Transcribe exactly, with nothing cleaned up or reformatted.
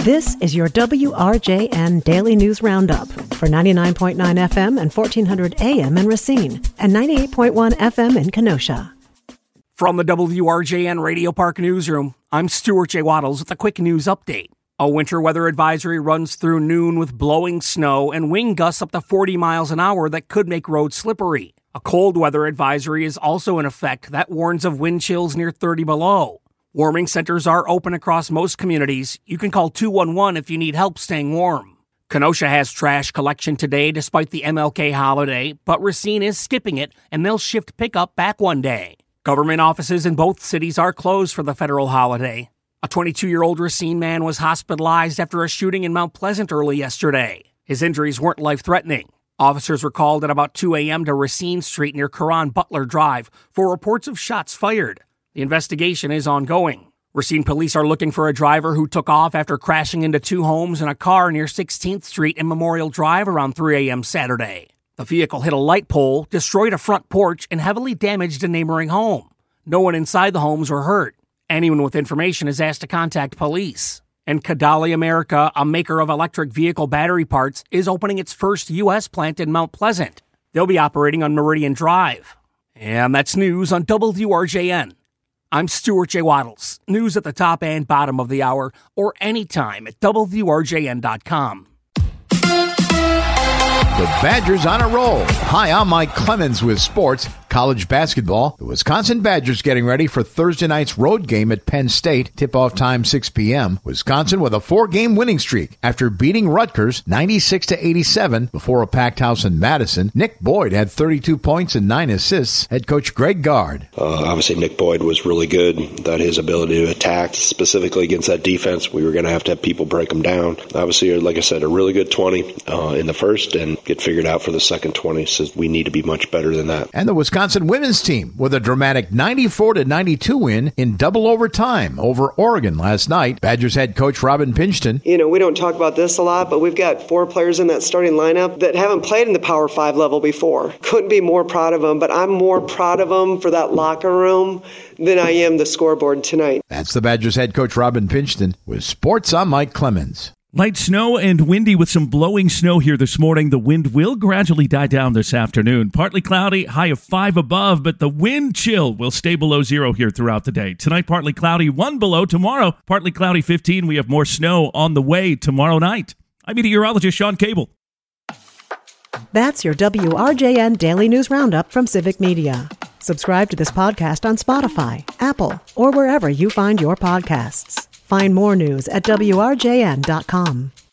This is your W R J N Daily News Roundup for ninety-nine point nine F M and fourteen hundred A M in Racine and ninety-eight point one F M in Kenosha. From the W R J N Radio Park Newsroom, I'm Stuart J. Waddles with a quick news update. A winter weather advisory runs through noon with blowing snow and wind gusts up to forty miles an hour that could make roads slippery. A cold weather advisory is also in effect that warns of wind chills near thirty below. Warming centers are open across most communities. You can call two one one if you need help staying warm. Kenosha has trash collection today despite the M L K holiday, but Racine is skipping it and they'll shift pickup back one day. Government offices in both cities are closed for the federal holiday. A twenty-two-year-old Racine man was hospitalized after a shooting in Mount Pleasant early yesterday. His injuries weren't life-threatening. Officers were called at about two a.m. to Racine Street near Karan Butler Drive for reports of shots fired. The investigation is ongoing. Racine police are looking for a driver who took off after crashing into two homes and a car near sixteenth Street and Memorial Drive around three a.m. Saturday. The vehicle hit a light pole, destroyed a front porch, and heavily damaged a neighboring home. No one inside the homes were hurt. Anyone with information is asked to contact police. And Kadali America, a maker of electric vehicle battery parts, is opening its first U S plant in Mount Pleasant. They'll be operating on Meridian Drive. And that's news on W R J N. I'm Stuart J. Waddles. News at the top and bottom of the hour, or anytime at W R J N dot com. The Badgers on a roll. Hi, I'm Mike Clemens with sports. College basketball. The Wisconsin Badgers getting ready for Thursday night's road game at Penn State. Tip-off time six p.m. Wisconsin with a four-game winning streak after beating Rutgers ninety-six to eighty-seven before a packed house in Madison. Nick Boyd had thirty-two points and nine assists. Head coach Greg Gard. Uh, obviously, Nick Boyd was really good. That his ability to attack, specifically against that defense, we were going to have to have people break them down. Obviously, like I said, a really good twenty uh, in the first and get figured out for the second twenty. So we need to be much better than that. And the Wisconsin women's team with a dramatic ninety-four to ninety-two win in double overtime over Oregon last night. Badgers head coach Robin Pingeton. You know, we don't talk about this a lot, but we've got four players in that starting lineup that haven't played in the Power Five level before. Couldn't be more proud of them, but I'm more proud of them for that locker room than I am the scoreboard tonight. That's the Badgers head coach Robin Pingeton with sports. I'm Mike Clemens. Light snow and windy with some blowing snow here this morning. The wind will gradually die down this afternoon. Partly cloudy, high of five above, but the wind chill will stay below zero here throughout the day. Tonight, partly cloudy, one below. Tomorrow, partly cloudy, fifteen. We have more snow on the way tomorrow night. I'm meteorologist Sean Cable. That's your W R J N Daily News Roundup from Civic Media. Subscribe to this podcast on Spotify, Apple, or wherever you find your podcasts. Find more news at W R J N dot com.